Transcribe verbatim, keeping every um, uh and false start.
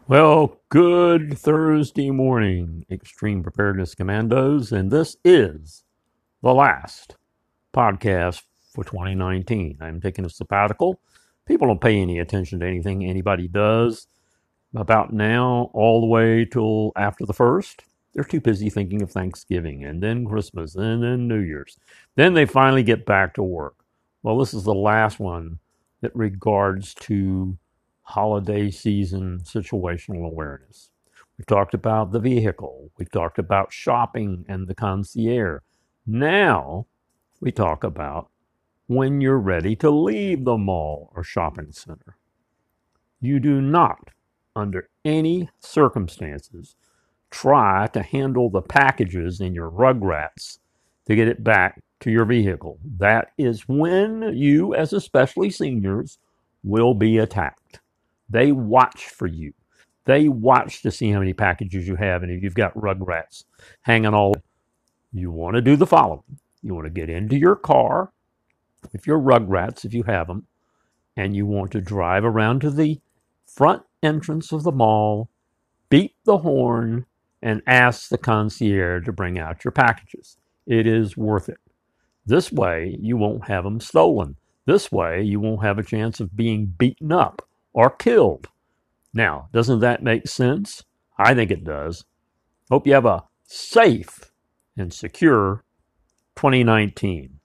Well, good Thursday morning, Extreme Preparedness Commandos, and this is the last podcast for twenty nineteen. I'm taking a sabbatical. People don't pay any attention to anything anybody does about now all the way till after the first. They're too busy thinking of Thanksgiving and then Christmas and then New Year's. Then they finally get back to work. Well, this is the last one that regards to holiday season situational awareness. We've talked about the vehicle. We've talked about shopping and the concierge. Now we talk about when you're ready to leave the mall or shopping center. You do not, under any circumstances, try to handle the packages in your rugrats to get it back to your vehicle. That is when you, as especially seniors, will be attacked. They watch for you. They watch to see how many packages you have, and if you've got rugrats hanging all, you want to do the following. You want to get into your car with your rugrats, if you have them, and you want to drive around to the front entrance of the mall, beat the horn, and ask the concierge to bring out your packages. It is worth it. This way, you won't have them stolen. This way, you won't have a chance of being beaten up or killed. Now, doesn't that make sense? I think it does. Hope you have a safe and secure twenty nineteen.